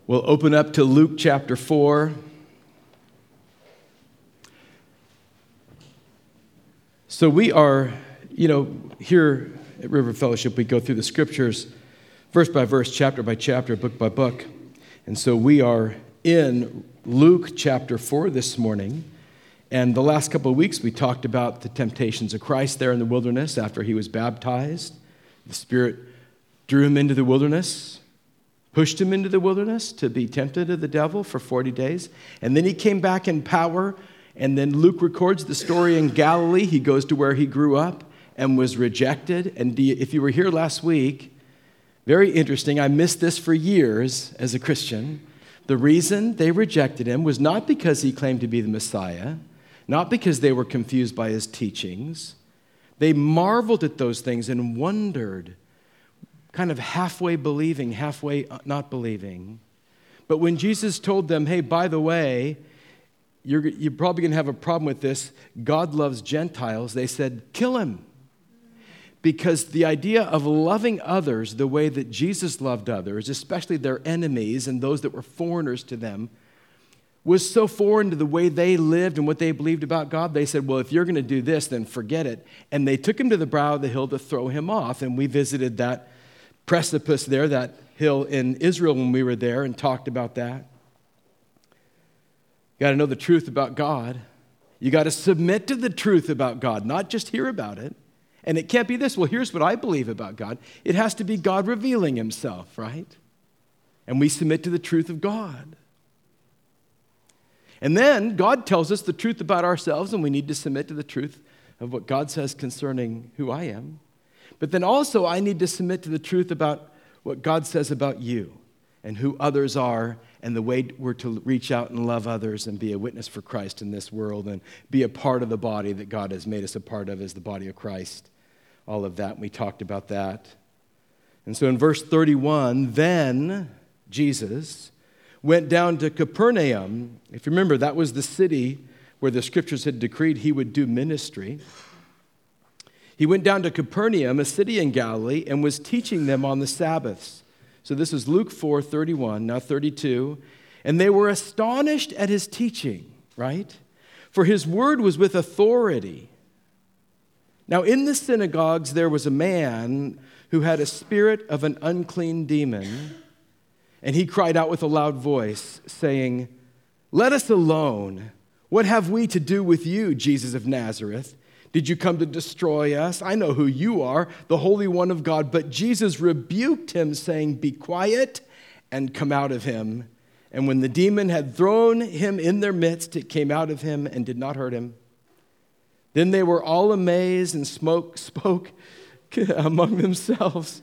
We'll open up to Luke chapter 4. So we are, here at River Fellowship, we go through the scriptures verse by verse, chapter by chapter, book by book. And so we are in Luke chapter 4 this morning. And the last couple of weeks, we talked about the temptations of Christ there in the wilderness after he was baptized. The Spirit drew him into the wilderness, pushed him into the wilderness to be tempted of the devil for 40 days. And then he came back in power. And then Luke records the story in Galilee. He goes to where he grew up and was rejected. And if you were here last week, very interesting. I missed this for years as a Christian. The reason they rejected him was not because he claimed to be the Messiah, not because they were confused by his teachings. They marveled at those things and wondered, kind of halfway believing, halfway not believing. But when Jesus told them, hey, by the way, you're probably going to have a problem with this. God loves Gentiles. They said, kill him. Because the idea of loving others the way that Jesus loved others, especially their enemies and those that were foreigners to them, was so foreign to the way they lived and what they believed about God. They said, well, if you're going to do this, then forget it. And they took him to the brow of the hill to throw him off. And we visited that precipice there, that hill in Israel when we were there and talked about that. You got to know the truth about God. You got to submit to the truth about God, not just hear about it. And it can't be this, well, here's what I believe about God. It has to be God revealing himself, right? And we submit to the truth of God. And then God tells us the truth about ourselves, and we need to submit to the truth of what God says concerning who I am. But then also I need to submit to the truth about what God says about you and who others are and the way we're to reach out and love others and be a witness for Christ in this world and be a part of the body that God has made us a part of as the body of Christ. All of that, and we talked about that. And so in verse 31, then Jesus went down to Capernaum. If you remember, that was the city where the scriptures had decreed he would do ministry. He went down to Capernaum, a city in Galilee, and was teaching them on the Sabbaths. So this is Luke 4:31, now 32. And they were astonished at his teaching, right? For his word was with authority. Now in the synagogues there was a man who had a spirit of an unclean demon, and he cried out with a loud voice, saying, let us alone. What have we to do with you, Jesus of Nazareth? Did you come to destroy us? I know who you are, the Holy One of God. But Jesus rebuked him, saying, be quiet and come out of him. And when the demon had thrown him in their midst, it came out of him and did not hurt him. Then they were all amazed and spoke among themselves,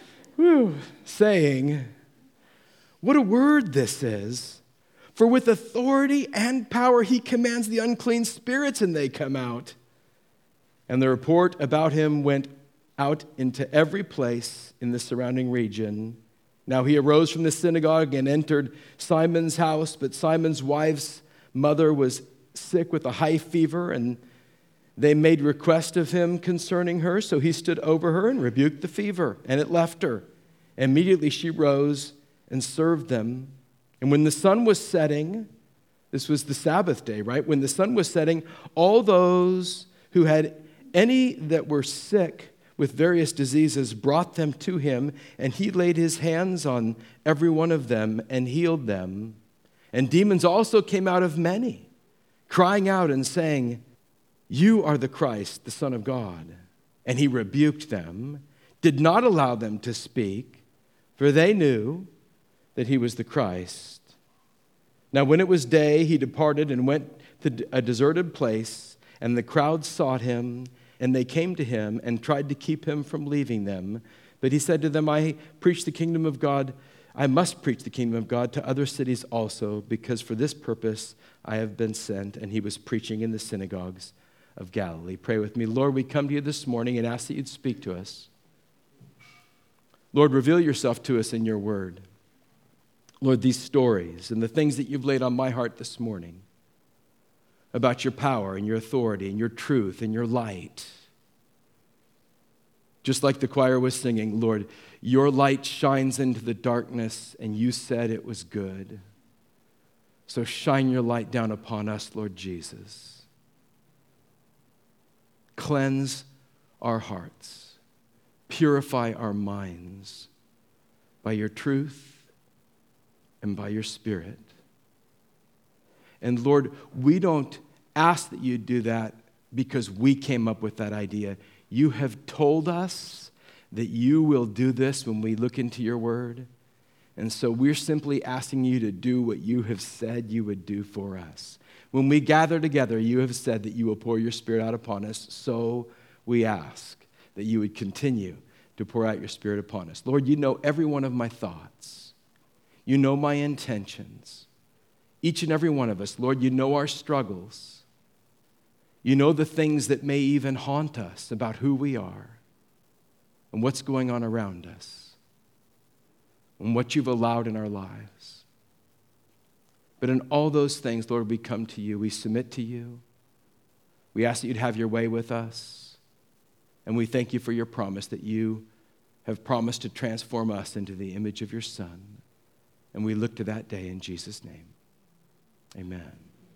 saying, what a word this is. For with authority and power he commands the unclean spirits, and they come out. And the report about him went out into every place in the surrounding region. Now he arose from the synagogue and entered Simon's house, but Simon's wife's mother was sick with a high fever, and they made request of him concerning her. So he stood over her and rebuked the fever, and it left her. Immediately she rose and served them. And when the sun was setting, this was the Sabbath day, right? When the sun was setting, all those who had any that were sick with various diseases brought them to him, and he laid his hands on every one of them and healed them. And demons also came out of many, crying out and saying, you are the Christ, the Son of God. And he rebuked them, did not allow them to speak, for they knew that he was the Christ. Now when it was day, he departed and went to a deserted place, and the crowd sought him, and they came to him and tried to keep him from leaving them. But he said to them, I must preach the kingdom of God to other cities also, because for this purpose I have been sent. And he was preaching in the synagogues of Galilee. Pray with me. Lord, we come to you this morning and ask that you'd speak to us. Lord, reveal yourself to us in your word. Lord, these stories and the things that you've laid on my heart this morning about your power and your authority and your truth and your light. Just like the choir was singing, Lord, your light shines into the darkness, and you said it was good. So shine your light down upon us, Lord Jesus. Cleanse our hearts. Purify our minds by your truth and by your Spirit. And Lord, we don't ask that you do that because we came up with that idea. You have told us that you will do this when we look into your word. And so we're simply asking you to do what you have said you would do for us. When we gather together, you have said that you will pour your Spirit out upon us. So we ask that you would continue to pour out your Spirit upon us. Lord, you know every one of my thoughts. You know my intentions. Each and every one of us, Lord, you know our struggles. You know the things that may even haunt us about who we are and what's going on around us and what you've allowed in our lives. But in all those things, Lord, we come to you. We submit to you. We ask that you'd have your way with us. And we thank you for your promise that you have promised to transform us into the image of your Son. And we look to that day in Jesus' name. Amen.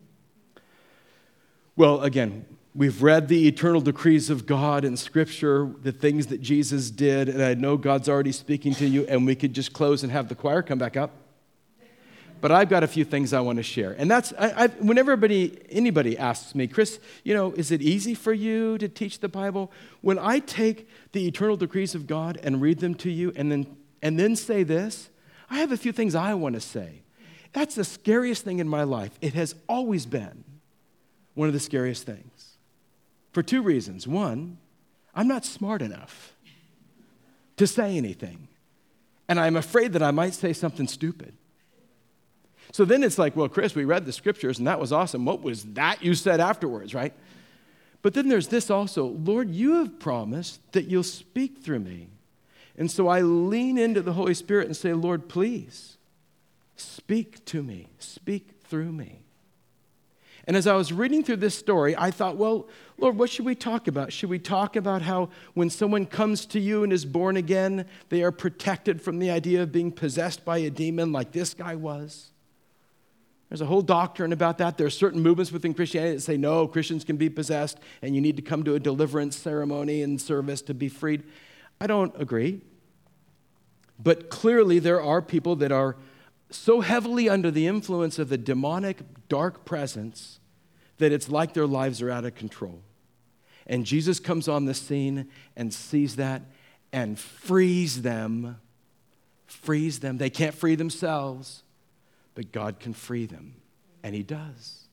Well, again, we've read the eternal decrees of God in Scripture, the things that Jesus did, and I know God's already speaking to you, and we could just close and have the choir come back up. But I've got a few things I want to share. And that's, whenever anybody asks me, Chris, is it easy for you to teach the Bible? When I take the eternal decrees of God and read them to you and then say this, I have a few things I want to say. That's the scariest thing in my life. It has always been one of the scariest things for two reasons. One, I'm not smart enough to say anything, and I'm afraid that I might say something stupid. So then it's like, well, Chris, we read the Scriptures, and that was awesome. What was that you said afterwards, right? But then there's this also. Lord, you have promised that you'll speak through me. And so I lean into the Holy Spirit and say, Lord, please, speak to me. Speak through me. And as I was reading through this story, I thought, well, Lord, what should we talk about? Should we talk about how when someone comes to you and is born again, they are protected from the idea of being possessed by a demon like this guy was? There's a whole doctrine about that. There are certain movements within Christianity that say, no, Christians can be possessed, and you need to come to a deliverance ceremony and service to be freed. I don't agree. But clearly there are people that are so heavily under the influence of the demonic dark presence that it's like their lives are out of control. And Jesus comes on the scene and sees that and frees them. They can't free themselves, but God can free them, and he does.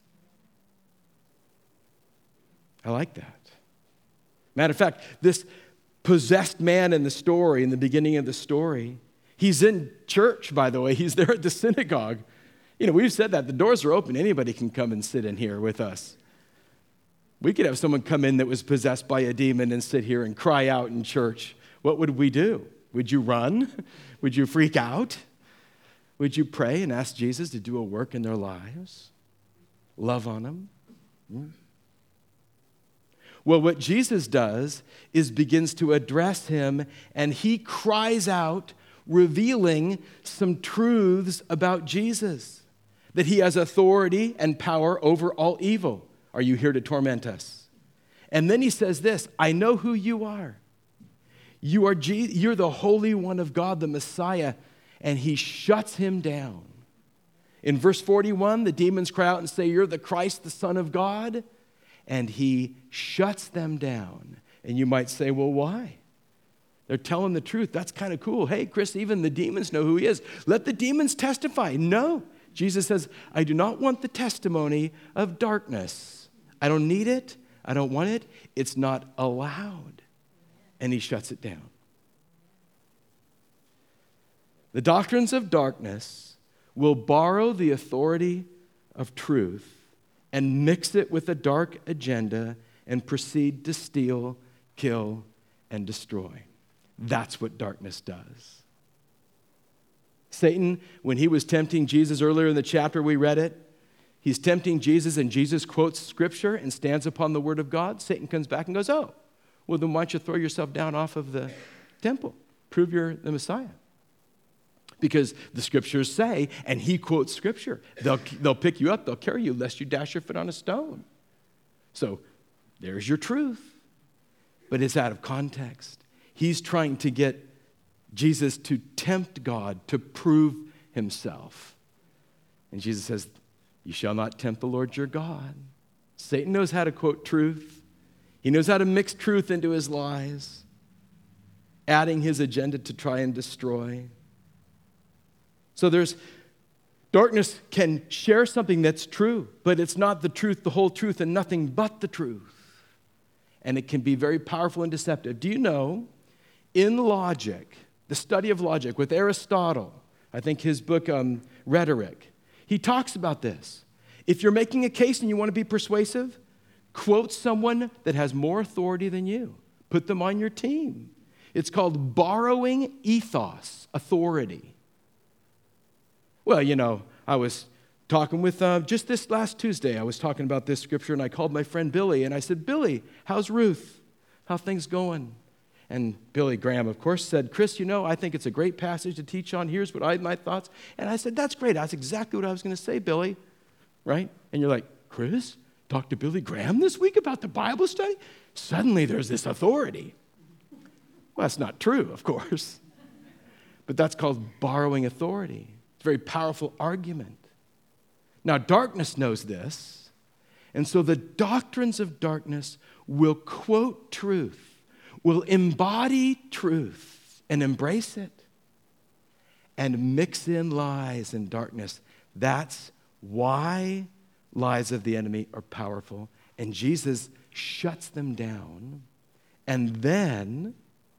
I like that. Matter of fact, this possessed man in the story, in the beginning of the story, he's in church, by the way. He's there at the synagogue. We've said that. The doors are open. Anybody can come and sit in here with us. We could have someone come in that was possessed by a demon and sit here and cry out in church. What would we do? Would you run? Would you freak out? Would you pray and ask Jesus to do a work in their lives? Love on them? Well, what Jesus does is begins to address him, and he cries out, revealing some truths about Jesus, that he has authority and power over all evil. Are you here to torment us? And then he says this, I know who you are. You're the Holy One of God, the Messiah, and he shuts him down. In verse 41, the demons cry out and say, you're the Christ, the Son of God, and he shuts them down. And you might say, well, why? They're telling the truth. That's kind of cool. Hey, Chris, even the demons know who he is. Let the demons testify. No. Jesus says, I do not want the testimony of darkness. I don't need it. I don't want it. It's not allowed. And he shuts it down. The doctrines of darkness will borrow the authority of truth and mix it with a dark agenda and proceed to steal, kill, and destroy. That's what darkness does. Satan, when he was tempting Jesus earlier in the chapter, we read it. He's tempting Jesus, and Jesus quotes Scripture and stands upon the Word of God. Satan comes back and goes, well, Well, then why don't you throw yourself down off of the temple? Prove you're the Messiah. Because the scriptures say, and he quotes scripture, they'll pick you up, they'll carry you, lest you dash your foot on a stone. So there's your truth. But it's out of context. He's trying to get Jesus to tempt God, to prove himself. And Jesus says, you shall not tempt the Lord your God. Satan knows how to quote truth. He knows how to mix truth into his lies, adding his agenda to try and destroy. So darkness can share something that's true, but it's not the truth, the whole truth, and nothing but the truth. And it can be very powerful and deceptive. Do you know, in logic, the study of logic with Aristotle, I think his book, Rhetoric, he talks about this. If you're making a case and you want to be persuasive, quote someone that has more authority than you. Put them on your team. It's called borrowing ethos, authority. Well, I was talking with, just this last Tuesday, I was talking about this scripture, and I called my friend Billy, and I said, Billy, how's Ruth? How things going? And Billy Graham, of course, said, Chris, I think it's a great passage to teach on. Here's my thoughts. And I said, that's great. That's exactly what I was going to say, Billy. Right? And you're like, Chris, talk to Billy Graham this week about the Bible study? Suddenly there's this authority. Well, that's not true, of course. But that's called borrowing authority. It's a very powerful argument. Now, darkness knows this, and so the doctrines of darkness will quote truth, will embody truth and embrace it, and mix in lies and darkness. That's why lies of the enemy are powerful, and Jesus shuts them down and then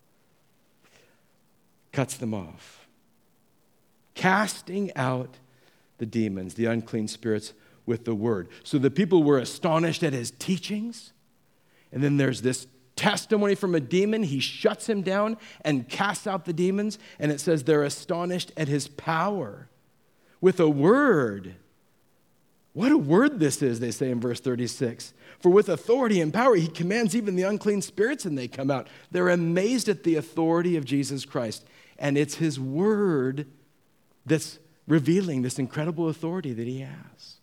cuts them off, casting out the demons, the unclean spirits, with the word. So the people were astonished at his teachings, and then there's this testimony from a demon. He shuts him down and casts out the demons, and it says they're astonished at his power with a word. What a word this is, they say in verse 36. For with authority and power, he commands even the unclean spirits, and they come out. They're amazed at the authority of Jesus Christ. And it's his word that's revealing this incredible authority that he has.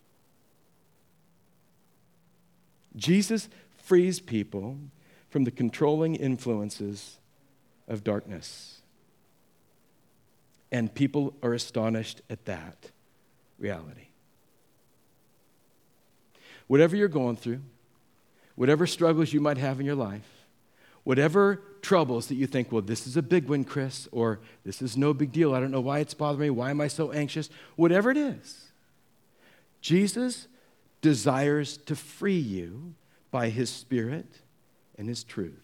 Jesus frees people from the controlling influences of darkness. And people are astonished at that reality. Whatever you're going through, whatever struggles you might have in your life, whatever troubles that you think, well, this is a big one, Chris, or this is no big deal. I don't know why it's bothering me. Why am I so anxious? Whatever it is, Jesus desires to free you by his Spirit and his truth.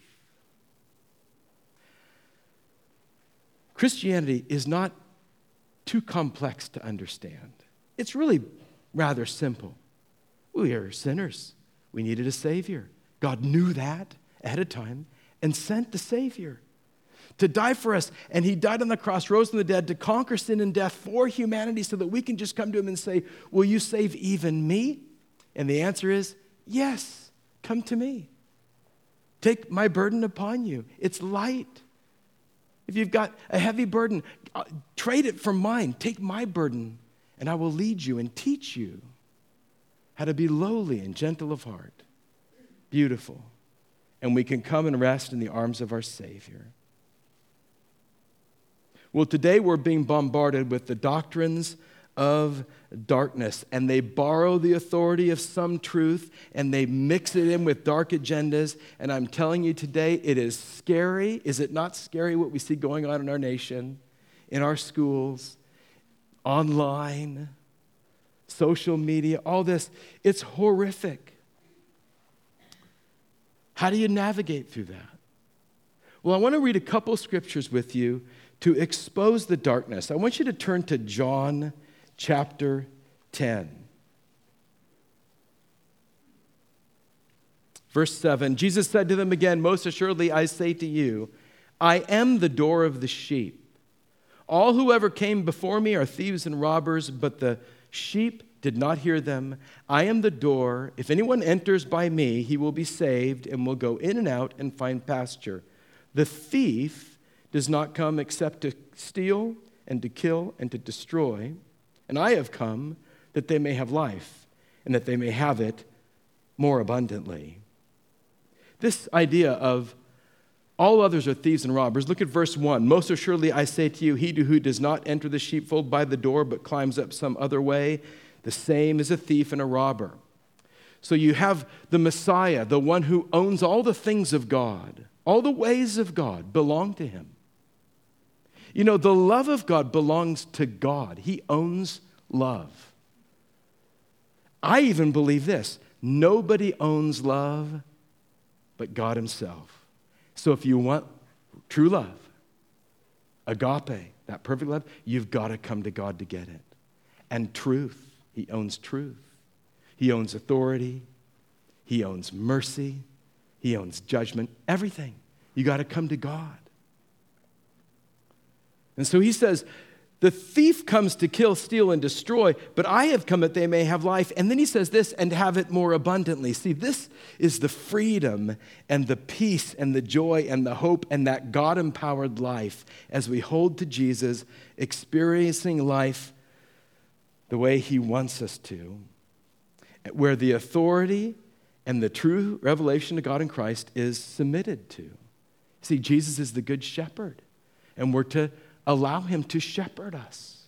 Christianity is not too complex to understand. It's really rather simple. We are sinners. We needed a Savior. God knew that ahead of time and sent the Savior to die for us. And he died on the cross, rose from the dead to conquer sin and death for humanity so that we can just come to him and say, will you save even me? And the answer is, yes, come to me. Take my burden upon you. It's light. If you've got a heavy burden, trade it for mine. Take my burden, and I will lead you and teach you how to be lowly and gentle of heart. Beautiful. And we can come and rest in the arms of our Savior. Well, today we're being bombarded with the doctrines of darkness, and they borrow the authority of some truth, and they mix it in with dark agendas, and I'm telling you today, it is scary. Is it not scary what we see going on in our nation, in our schools, online, social media, all this? It's horrific. How do you navigate through that? Well, I want to read a couple scriptures with you to expose the darkness. I want you to turn to John chapter 10. Verse 7, Jesus said to them again, most assuredly I say to you, I am the door of the sheep. All who ever came before me are thieves and robbers, but the sheep did not hear them. I am the door. If anyone enters by me, he will be saved and will go in and out and find pasture. The thief does not come except to steal and to kill and to destroy. And I have come that they may have life and that they may have it more abundantly. This idea of all others are thieves and robbers. Look at verse 1. Most assuredly I say to you, he who does not enter the sheepfold by the door but climbs up some other way, the same is a thief and a robber. So you have the Messiah, the one who owns all the things of God. All the ways of God belong to him. You know, the love of God belongs to God. He owns love. I even believe this. Nobody owns love but God himself. So if you want true love, agape, that perfect love, you've got to come to God to get it. And truth. He owns truth. He owns authority. He owns mercy. He owns judgment. Everything. You got to come to God. And so he says, the thief comes to kill, steal, and destroy, but I have come that they may have life. And then he says this, and have it more abundantly. See, this is the freedom and the peace and the joy and the hope and that God-empowered life as we hold to Jesus, experiencing life the way he wants us to, where the authority and the true revelation of God in Christ is submitted to. See, Jesus is the good shepherd, and we're to allow him to shepherd us.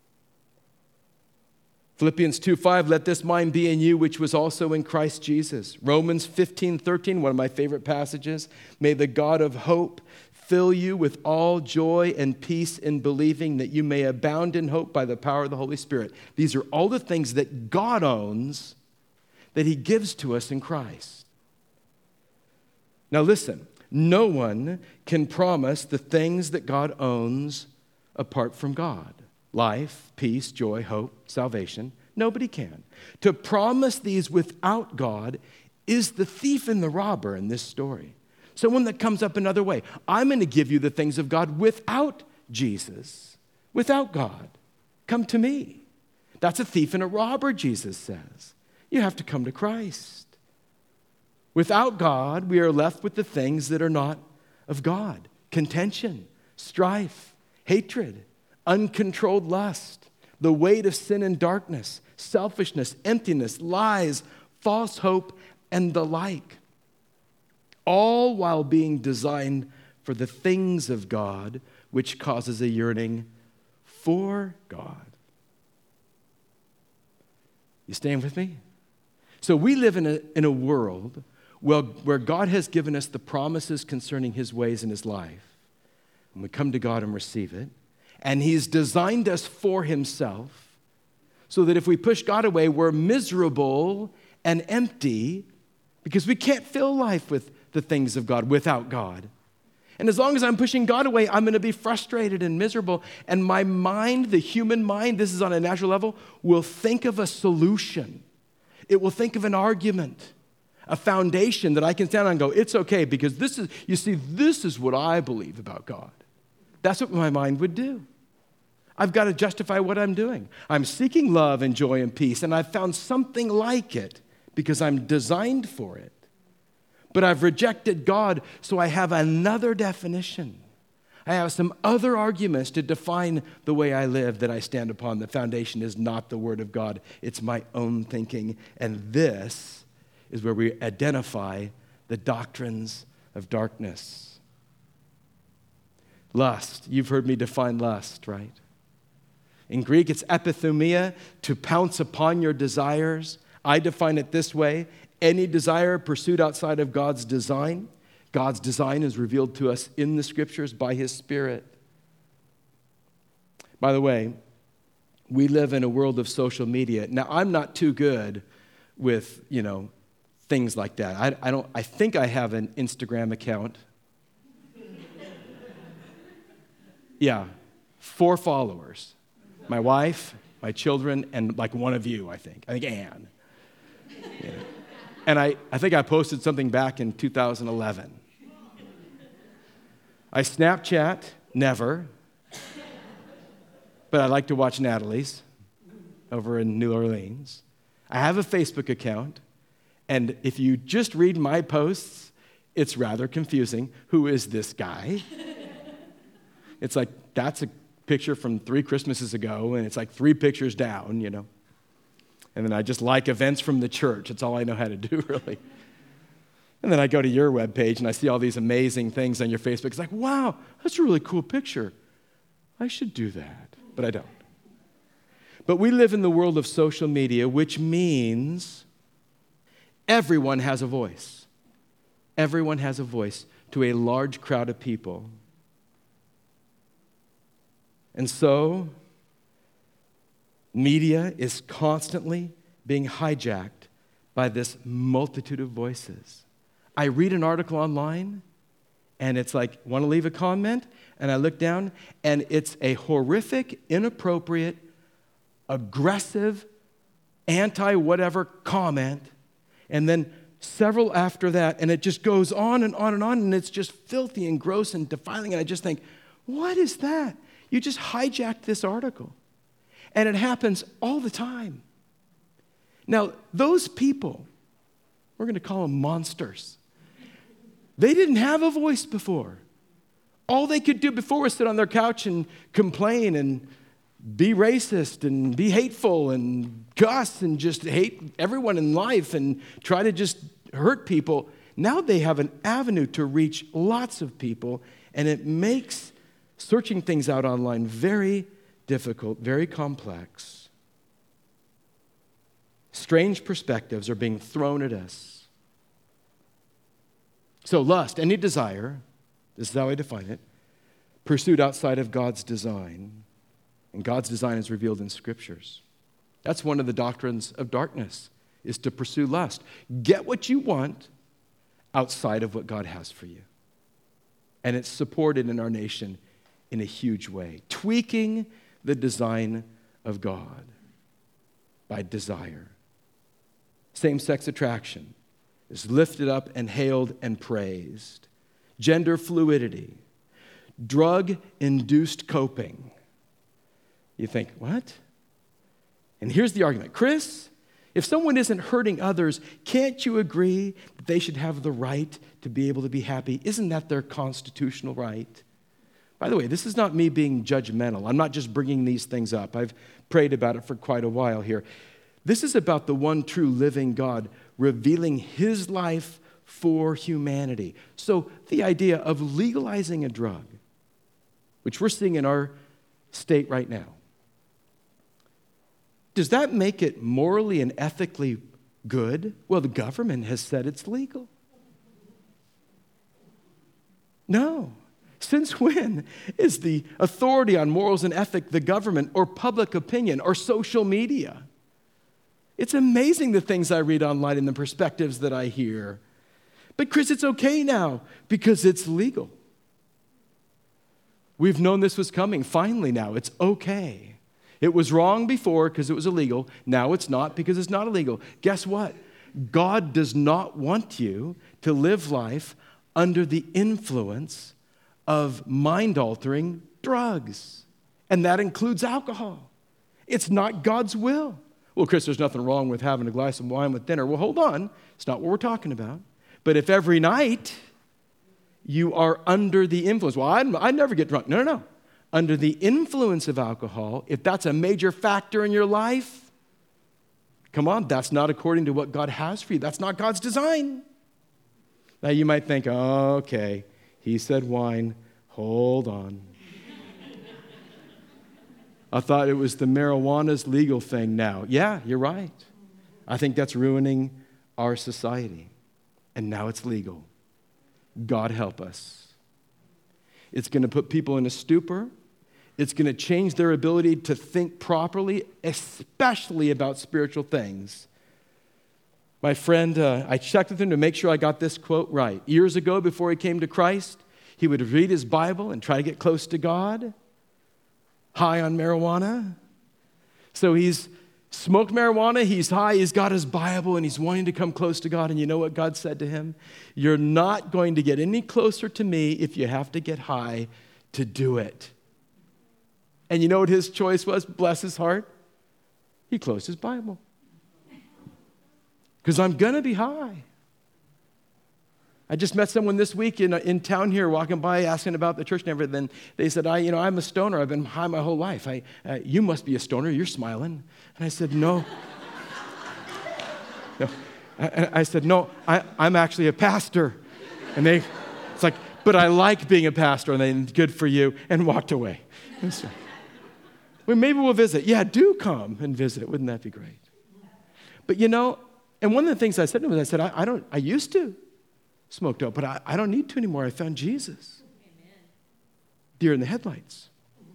Philippians 2:5, let this mind be in you, which was also in Christ Jesus. Romans 15:13, one of my favorite passages. May the God of hope fill you with all joy and peace in believing, that you may abound in hope by the power of the Holy Spirit. These are all the things that God owns that he gives to us in Christ. Now listen, no one can promise the things that God owns apart from God. Life, peace, joy, hope, salvation. Nobody can. To promise these without God is the thief and the robber in this story. Someone that comes up another way. I'm going to give you the things of God without Jesus, without God. Come to me. That's a thief and a robber, Jesus says. You have to come to Christ. Without God, we are left with the things that are not of God. Contention, strife, hatred, uncontrolled lust, the weight of sin and darkness, selfishness, emptiness, lies, false hope, and the like. All while being designed for the things of God, which causes a yearning for God. You staying with me? So we live in a world where God has given us the promises concerning his ways and his life. And we come to God and receive it. And he's designed us for himself so that if we push God away, we're miserable and empty because we can't fill life with the things of God without God. And as long as I'm pushing God away, I'm going to be frustrated and miserable. And my mind, the human mind, this is on a natural level, will think of a solution. It will think of an argument, a foundation that I can stand on and go, it's okay because this is what I believe about God. That's what my mind would do. I've got to justify what I'm doing. I'm seeking love and joy and peace, and I've found something like it because I'm designed for it. But I've rejected God, so I have another definition. I have some other arguments to define the way I live that I stand upon. The foundation is not the Word of God. It's my own thinking. And this is where we identify the doctrines of darkness. Lust. You've heard me define lust, right? In Greek, it's epithumia, to pounce upon your desires. I define it this way. Any desire pursued outside of God's design. God's design is revealed to us in the Scriptures by his Spirit. By the way, we live in a world of social media. Now, I'm not too good with, things like that. I think I have an Instagram account. Yeah, 4 followers. My wife, my children, and like one of you, I think. Ann. Yeah. And I think I posted something back in 2011. I Snapchat, never. But I like to watch Natalie's. over in New Orleans. I have a Facebook account, and if you just read my posts, it's rather confusing. Who is this guy? It's like, that's a picture from 3 Christmases ago, and it's like 3 pictures down, you know. And then I just like events from the church. It's all I know how to do, really. And then I go to your webpage, and I see all these amazing things on your Facebook. It's like, wow, that's a really cool picture. I should do that, but I don't. But we live in the world of social media, which means everyone has a voice. Everyone has a voice to a large crowd of people. And so, media is constantly being hijacked by this multitude of voices. I read an article online, and it's like, want to leave a comment? And I look down, and it's a horrific, inappropriate, aggressive, anti-whatever comment, and then several after that, and it just goes on and on and on, and it's just filthy and gross and defiling, and I just think, what is that? You just hijacked this article. And it happens all the time. Now, those people, we're going to call them monsters. They didn't have a voice before. All they could do before was sit on their couch and complain and be racist and be hateful and cuss and just hate everyone in life and try to just hurt people. Now they have an avenue to reach lots of people, and it makes searching things out online very difficult, very complex. Strange perspectives are being thrown at us. So lust, any desire, this is how I define it, pursued outside of God's design. And God's design is revealed in Scriptures. That's one of the doctrines of darkness, is to pursue lust. Get what you want outside of what God has for you. And it's supported in our nation in a huge way, tweaking the design of God by desire. Same-sex attraction is lifted up and hailed and praised. Gender fluidity, drug-induced coping. You think, what? And here's the argument. Chris, if someone isn't hurting others, can't you agree that they should have the right to be able to be happy? Isn't that their constitutional right? By the way, this is not me being judgmental. I'm not just bringing these things up. I've prayed about it for quite a while here. This is about the one true living God revealing his life for humanity. So the idea of legalizing a drug, which we're seeing in our state right now, does that make it morally and ethically good? Well, the government has said it's legal. No. Since when is the authority on morals and ethics the government or public opinion or social media? It's amazing the things I read online and the perspectives that I hear. But Chris, it's okay now because it's legal. We've known this was coming. Finally now, it's okay. It was wrong before because it was illegal. Now it's not because it's not illegal. Guess what? God does not want you to live life under the influence of mind-altering drugs. And that includes alcohol. It's not God's will. Well, Chris, there's nothing wrong with having a glass of wine with dinner. Well, hold on. It's not what we're talking about. But if every night you are under the influence, well, I never get drunk. No. Under the influence of alcohol, if that's a major factor in your life, come on, that's not according to what God has for you. That's not God's design. Now you might think, oh, okay, he said wine. Hold on. I thought it was the marijuana's legal thing now. Yeah, you're right. I think that's ruining our society. And now it's legal. God help us. It's going to put people in a stupor. It's going to change their ability to think properly, especially about spiritual things. My friend, I checked with him to make sure I got this quote right. Years ago, before he came to Christ, he would read his Bible and try to get close to God, high on marijuana. So he's smoked marijuana, he's high, he's got his Bible, and he's wanting to come close to God. And you know what God said to him? You're not going to get any closer to me if you have to get high to do it. And you know what his choice was? Bless his heart. He closed his Bible. Because I'm going to be high. I just met someone this week in town here, walking by, asking about the church and everything. They said, I'm a stoner. I've been high my whole life. You must be a stoner. You're smiling. And I said, no. No. I said, no, I'm actually a pastor. And it's like, but I like being a pastor. And they, good for you. And walked away. And so, well, maybe we'll visit. Yeah, do come and visit. Wouldn't that be great? But and one of the things I said to him is, I used to smoke dope, but I don't need to anymore. I found Jesus. Amen. Deer in the headlights.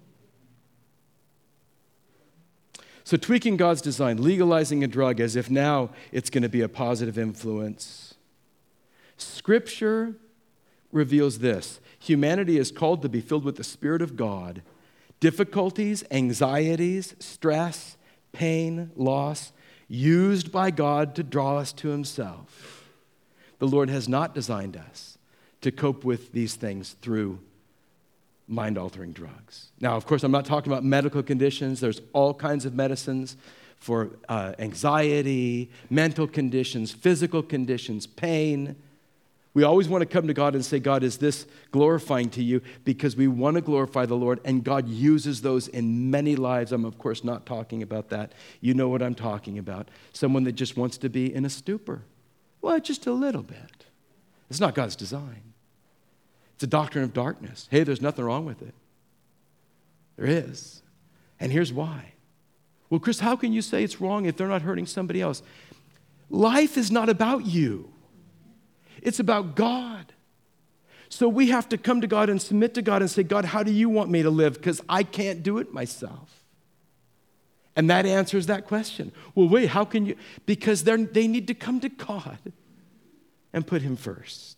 So tweaking God's design, legalizing a drug as if now it's going to be a positive influence. Scripture reveals this. Humanity is called to be filled with the Spirit of God. Difficulties, anxieties, stress, pain, loss, used by God to draw us to himself. The Lord has not designed us to cope with these things through mind-altering drugs. Now, of course, I'm not talking about medical conditions. There's all kinds of medicines for anxiety, mental conditions, physical conditions, pain. We always want to come to God and say, God, is this glorifying to you? Because we want to glorify the Lord, and God uses those in many lives. I'm, of course, not talking about that. You know what I'm talking about. Someone that just wants to be in a stupor. Well, just a little bit. It's not God's design. It's a doctrine of darkness. Hey, there's nothing wrong with it. There is. And here's why. Well, Chris, how can you say it's wrong if they're not hurting somebody else? Life is not about you. It's about God. So we have to come to God and submit to God and say, God, how do you want me to live? Because I can't do it myself. And that answers that question. Well, wait, how can you? Because they need to come to God and put him first.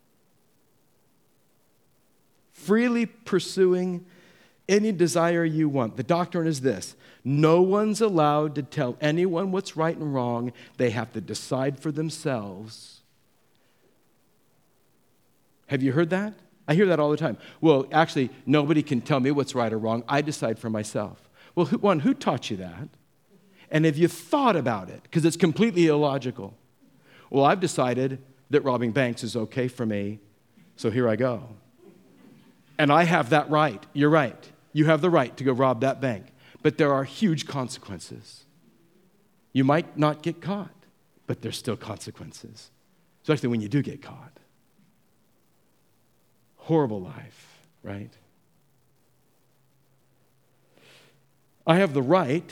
Freely pursuing any desire you want. The doctrine is this: no one's allowed to tell anyone what's right and wrong. They have to decide for themselves. Have you heard that? I hear that all the time. Well, actually, nobody can tell me what's right or wrong. I decide for myself. Well, who taught you that? And have you thought about it? Because it's completely illogical. Well, I've decided that robbing banks is okay for me, so here I go. And I have that right. You're right. You have the right to go rob that bank. But there are huge consequences. You might not get caught, but there's still consequences, especially when you do get caught. Horrible life, right? I have the right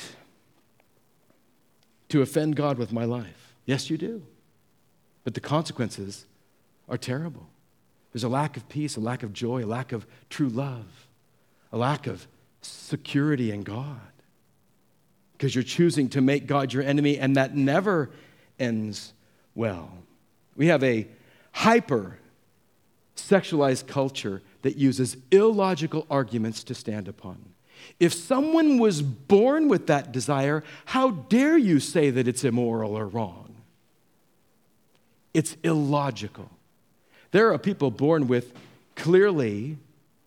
to offend God with my life. Yes, you do. But the consequences are terrible. There's a lack of peace, a lack of joy, a lack of true love, a lack of security in God. Because you're choosing to make God your enemy, and that never ends well. We have a hyper-sexualized culture that uses illogical arguments to stand upon. If someone was born with that desire, how dare you say that it's immoral or wrong? It's illogical. There are people born with clearly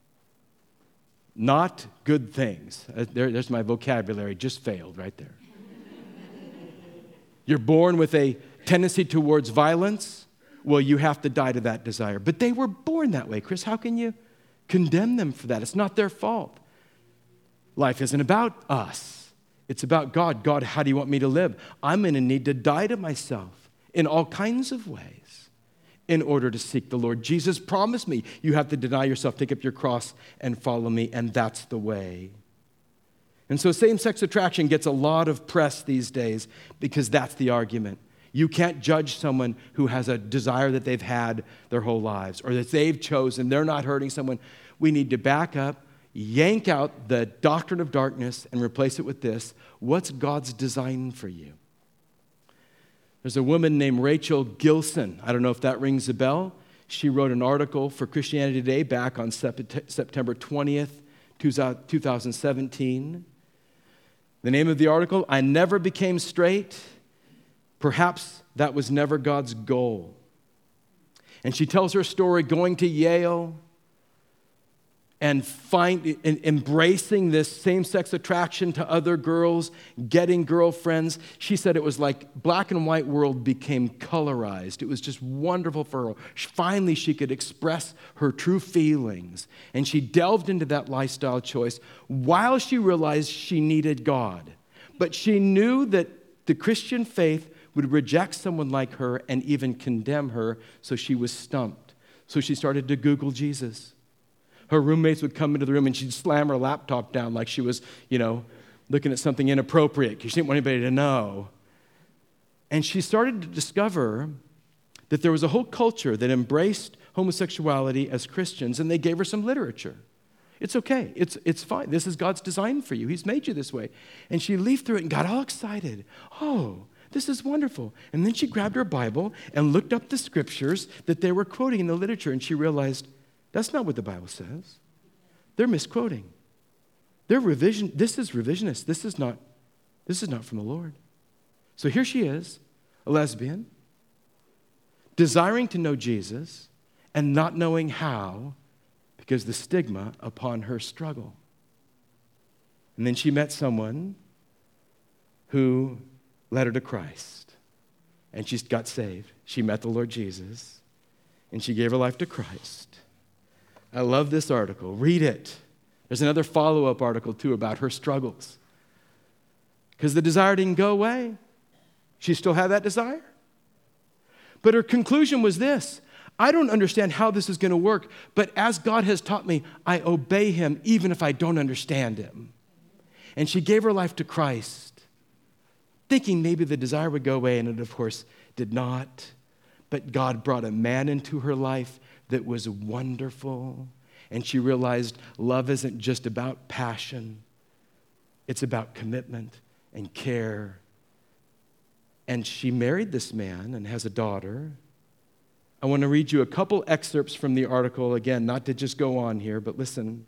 not good things. There's my vocabulary, just failed right there. You're born with a tendency towards violence. Well, you have to die to that desire. But they were born that way, Chris. How can you condemn them for that? It's not their fault. Life isn't about us. It's about God. God, how do you want me to live? I'm going to need to die to myself in all kinds of ways in order to seek the Lord. Jesus promised me, you have to deny yourself, take up your cross, and follow me, and that's the way. And so same-sex attraction gets a lot of press these days because that's the argument. You can't judge someone who has a desire that they've had their whole lives or that they've chosen. They're not hurting someone. We need to back up, yank out the doctrine of darkness, and replace it with this. What's God's design for you? There's a woman named Rachel Gilson. I don't know if that rings a bell. She wrote an article for Christianity Today back on September 20th, 2017. The name of the article, I Never Became Straight. Perhaps that was never God's goal. And she tells her story going to Yale, and embracing this same-sex attraction to other girls, getting girlfriends. She said it was like black and white world became colorized. It was just wonderful for her. Finally, she could express her true feelings, and she delved into that lifestyle choice while she realized she needed God. But she knew that the Christian faith would reject someone like her and even condemn her, so she was stumped. So she started to Google Jesus. Her roommates would come into the room and she'd slam her laptop down like she was, looking at something inappropriate because she didn't want anybody to know. And she started to discover that there was a whole culture that embraced homosexuality as Christians, and they gave her some literature. It's okay. It's fine. This is God's design for you. He's made you this way. And she leafed through it and got all excited. Oh, this is wonderful. And then she grabbed her Bible and looked up the scriptures that they were quoting in the literature, and she realized, that's not what the Bible says. They're misquoting. This is revisionist. This is not from the Lord. So here she is, a lesbian, desiring to know Jesus and not knowing how because the stigma upon her struggle. And then she met someone who led her to Christ, and she got saved. She met the Lord Jesus, and she gave her life to Christ. I love this article. Read it. There's another follow-up article, too, about her struggles. Because the desire didn't go away. She still had that desire. But her conclusion was this: I don't understand how this is going to work, but as God has taught me, I obey him even if I don't understand him. And she gave her life to Christ, thinking maybe the desire would go away, and it, of course, did not. But God brought a man into her life that was wonderful, and she realized love isn't just about passion. It's about commitment and care. And she married this man and has a daughter. I want to read you a couple excerpts from the article, again, not to just go on here, but listen.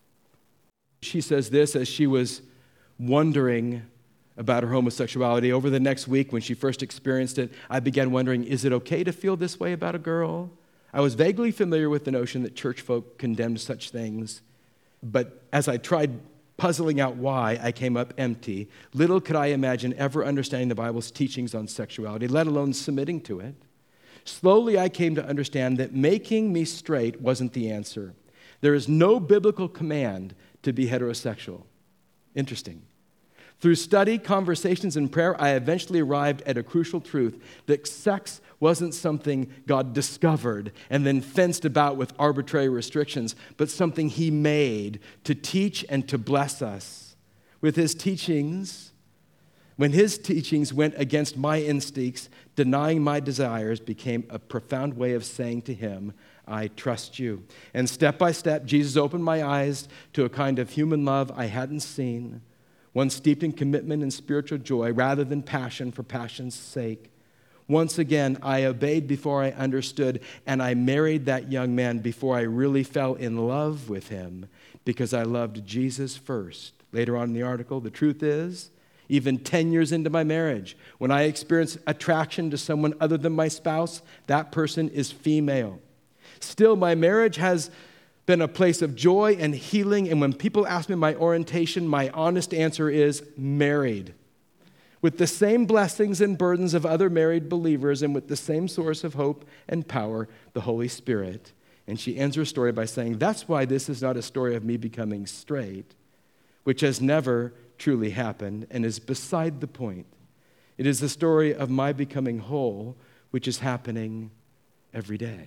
She says this as she was wondering about her homosexuality. Over the next week, when she first experienced it, I began wondering, is it okay to feel this way about a girl? I was vaguely familiar with the notion that church folk condemned such things, but as I tried puzzling out why, I came up empty. Little could I imagine ever understanding the Bible's teachings on sexuality, let alone submitting to it. Slowly, I came to understand that making me straight wasn't the answer. There is no biblical command to be heterosexual. Interesting. Through study, conversations, and prayer, I eventually arrived at a crucial truth that sex wasn't something God discovered and then fenced about with arbitrary restrictions, but something he made to teach and to bless us. With his teachings, when his teachings went against my instincts, denying my desires became a profound way of saying to him, I trust you. And step by step, Jesus opened my eyes to a kind of human love I hadn't seen, one steeped in commitment and spiritual joy rather than passion for passion's sake. Once again, I obeyed before I understood, and I married that young man before I really fell in love with him because I loved Jesus first. Later on in the article, the truth is, even 10 years into my marriage, when I experience attraction to someone other than my spouse, that person is female. Still, my marriage has been a place of joy and healing, and when people ask me my orientation, my honest answer is married. With the same blessings and burdens of other married believers and with the same source of hope and power, the Holy Spirit. And she ends her story by saying, that's why this is not a story of me becoming straight, which has never truly happened and is beside the point. It is the story of my becoming whole, which is happening every day.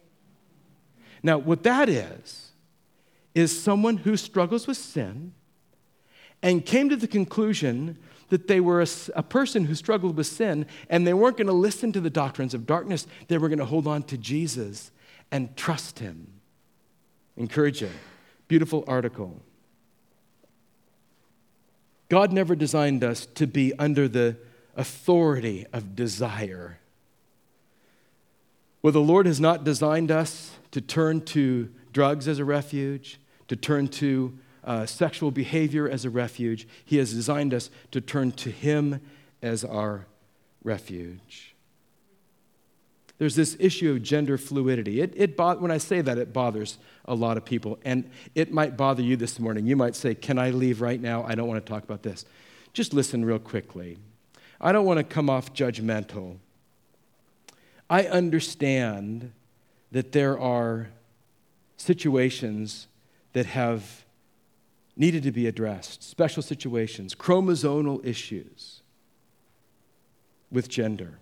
Now, what that is someone who struggles with sin and came to the conclusion that they were a person who struggled with sin, and they weren't going to listen to the doctrines of darkness. They were going to hold on to Jesus and trust him. Encourage you. Beautiful article. God never designed us to be under the authority of desire. Well, the Lord has not designed us to turn to drugs as a refuge, to turn to sexual behavior as a refuge. He has designed us to turn to him as our refuge. there's this issue of gender fluidity. When I say that, it bothers a lot of people. And it might bother you this morning. You might say, can I leave right now? I don't want to talk about this. Just listen real quickly. I don't want to come off judgmental. I understand that there are situations that have needed to be addressed, special situations, chromosomal issues with gender,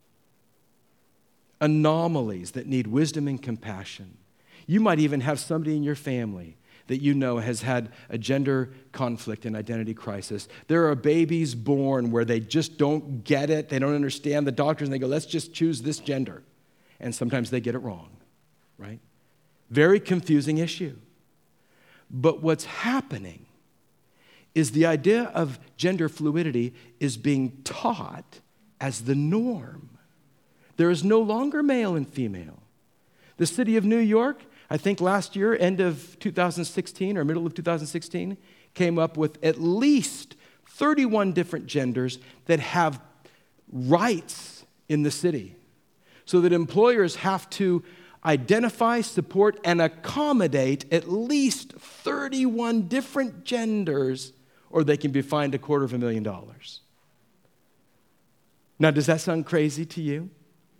anomalies that need wisdom and compassion. You might even have somebody in your family that you know has had a gender conflict and identity crisis. There are babies born where they just don't get it. They don't understand the doctors, and they go, let's just choose this gender. And sometimes they get it wrong, right? Very confusing issue. But what's happening is the idea of gender fluidity is being taught as the norm. There is no longer male and female. The city of New York, I think last year, end of 2016 or middle of 2016, came up with at least 31 different genders that have rights in the city, so that employers have to identify, support, and accommodate at least 31 different genders, or they can be fined $250,000. Now, does that sound crazy to you?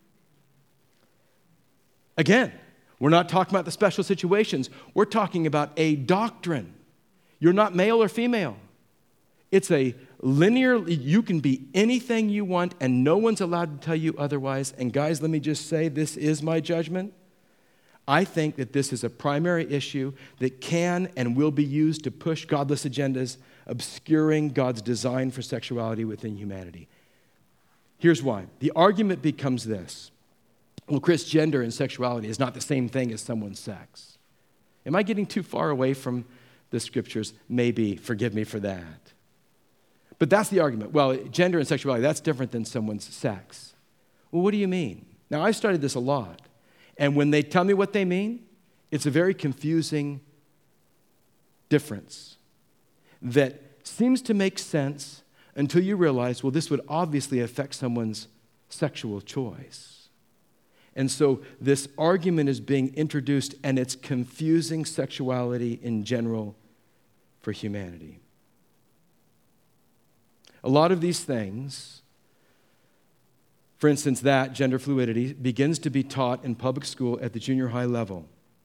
Again, we're not talking about the special situations. We're talking about a doctrine. You're not male or female. It's a linear, you can be anything you want, and no one's allowed to tell you otherwise. And guys, let me just say, this is my judgment. I think that this is a primary issue that can and will be used to push godless agendas, obscuring God's design for sexuality within humanity. Here's why. The argument becomes this. Well, Chris, gender and sexuality is not the same thing as someone's sex. Am I getting too far away from the scriptures? Maybe. Forgive me for that. But that's the argument. Well, gender and sexuality, that's different than someone's sex. Well, what do you mean? Now, I've studied this a lot. And when they tell me what they mean, it's a very confusing difference that seems to make sense until you realize, well, this would obviously affect someone's sexual choice. And so this argument is being introduced, and it's confusing sexuality in general for humanity. A lot of these things, for instance, that gender fluidity begins to be taught in public school at the junior high level.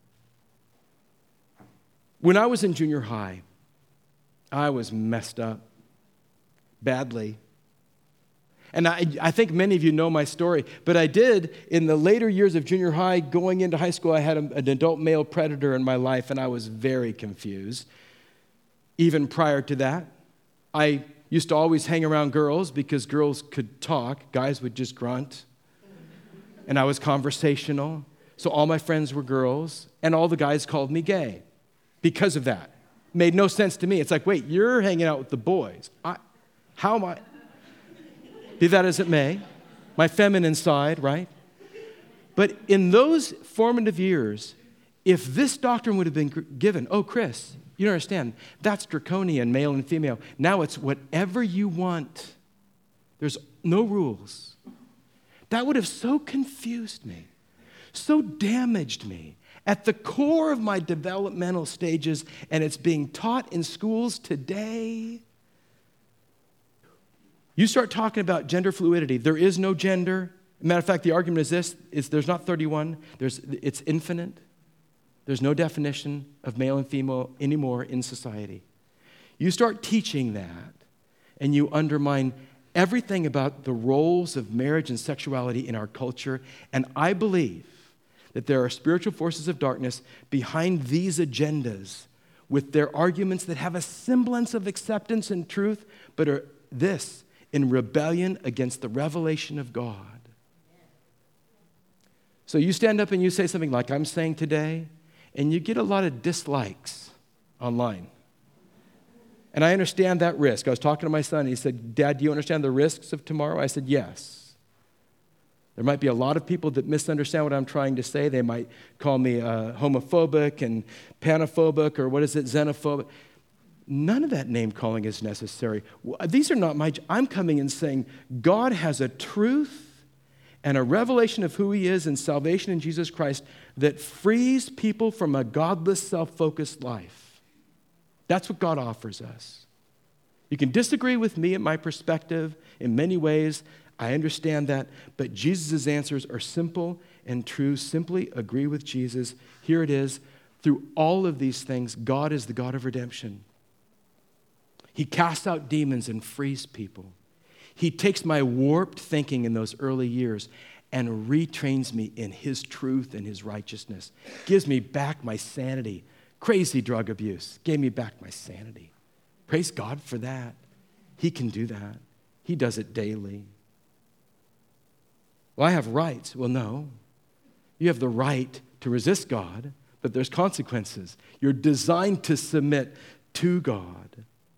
When I was in junior high, I was messed up badly. And I think many of you know my story, but I did, in the later years of junior high, going into high school, I had an adult male predator in my life, and I was very confused. Even prior to that, I used to always hang around girls because girls could talk. Guys would just grunt. And I was conversational. So all my friends were girls, and all the guys called me gay because of that. Made no sense to me. It's like, wait, you're hanging out with the boys. How am I? Be that as it may, my feminine side, right? But in those formative years, if this doctrine would have been given, oh, Chris, you don't understand, that's draconian, male and female. Now it's whatever you want. There's no rules. That would have so confused me, so damaged me at the core of my developmental stages, and it's being taught in schools today. You start talking about gender fluidity. There is no gender. Matter of fact, the argument is this, there's not 31. It's infinite. There's no definition of male and female anymore in society. You start teaching that, and you undermine everything about the roles of marriage and sexuality in our culture. And I believe that there are spiritual forces of darkness behind these agendas with their arguments that have a semblance of acceptance and truth, but are in rebellion against the revelation of God. So you stand up and you say something like I'm saying today, and you get a lot of dislikes online. And I understand that risk. I was talking to my son, and he said, Dad, do you understand the risks of tomorrow? I said, yes. There might be a lot of people that misunderstand what I'm trying to say. They might call me homophobic and panophobic, or xenophobic. None of that name calling is necessary. These are not I'm coming and saying God has a truth and a revelation of who he is and salvation in Jesus Christ that frees people from a godless, self-focused life. That's what God offers us. You can disagree with me and my perspective in many ways. I understand that. But Jesus' answers are simple and true. Simply agree with Jesus. Here it is. Through all of these things, God is the God of redemption. He casts out demons and frees people. He takes my warped thinking in those early years and retrains me in his truth and his righteousness. Gives me back my sanity. Crazy drug abuse gave me back my sanity. Praise God for that. He can do that. He does it daily. Well, I have rights. Well, no. You have the right to resist God, but there's consequences. You're designed to submit to God.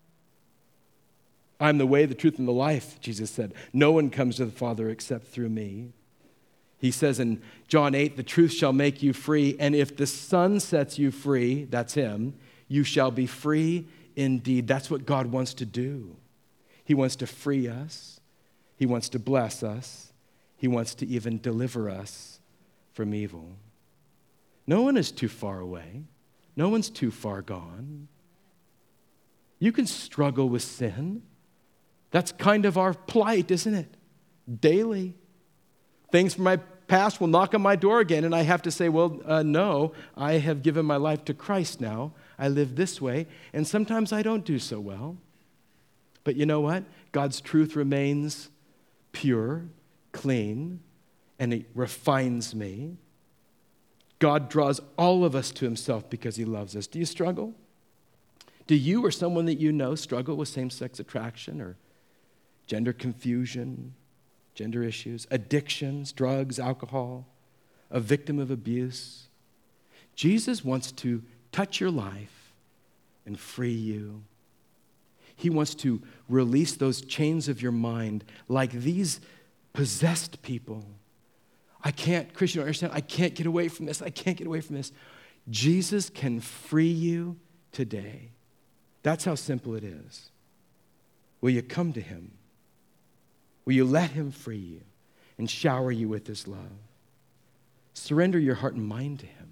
I'm the way, the truth, and the life, Jesus said. No one comes to the Father except through me. He says in John 8, the truth shall make you free, and if the Son sets you free, that's him, you shall be free indeed. That's what God wants to do. He wants to free us. He wants to bless us. He wants to even deliver us from evil. No one is too far away. No one's too far gone. You can struggle with sin. That's kind of our plight, isn't it? Daily. Things from my past will knock on my door again, and I have to say, well, no, I have given my life to Christ now. I live this way, and sometimes I don't do so well. But you know what? God's truth remains pure, clean, and it refines me. God draws all of us to himself because he loves us. Do you struggle? Do you or someone that you know struggle with same-sex attraction or gender confusion, gender issues, addictions, drugs, alcohol, a victim of abuse? Jesus wants to touch your life and free you. He wants to release those chains of your mind like these possessed people. Christian, understand, I can't get away from this. I can't get away from this. Jesus can free you today. That's how simple it is. Will you come to him? Will you let him free you and shower you with his love? Surrender your heart and mind to him.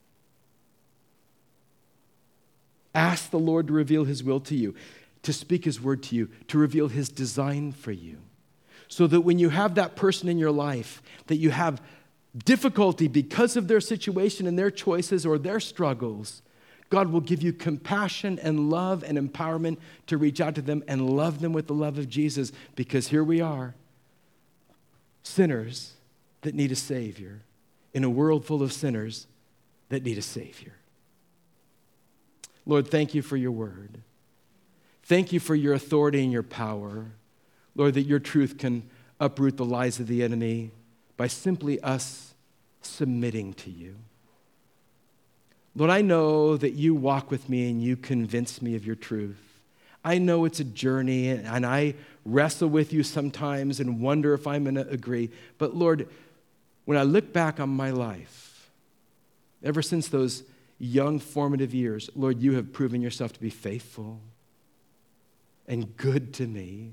Ask the Lord to reveal his will to you, to speak his word to you, to reveal his design for you. So that when you have that person in your life that you have difficulty because of their situation and their choices or their struggles, God will give you compassion and love and empowerment to reach out to them and love them with the love of Jesus, because here we are, sinners that need a Savior in a world full of sinners that need a Savior. Lord, thank you for your word. Thank you for your authority and your power. Lord, that your truth can uproot the lies of the enemy by simply us submitting to you. Lord, I know that you walk with me and you convince me of your truth. I know it's a journey, and I wrestle with you sometimes and wonder if I'm going to agree. But Lord, when I look back on my life, ever since those young formative years, Lord, you have proven yourself to be faithful and good to me.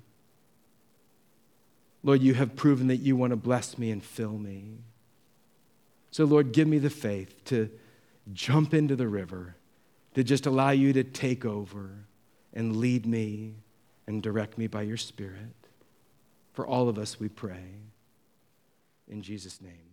Lord, you have proven that you want to bless me and fill me. So Lord, give me the faith to jump into the river, to just allow you to take over and lead me and direct me by your Spirit. For all of us, we pray. In Jesus' name.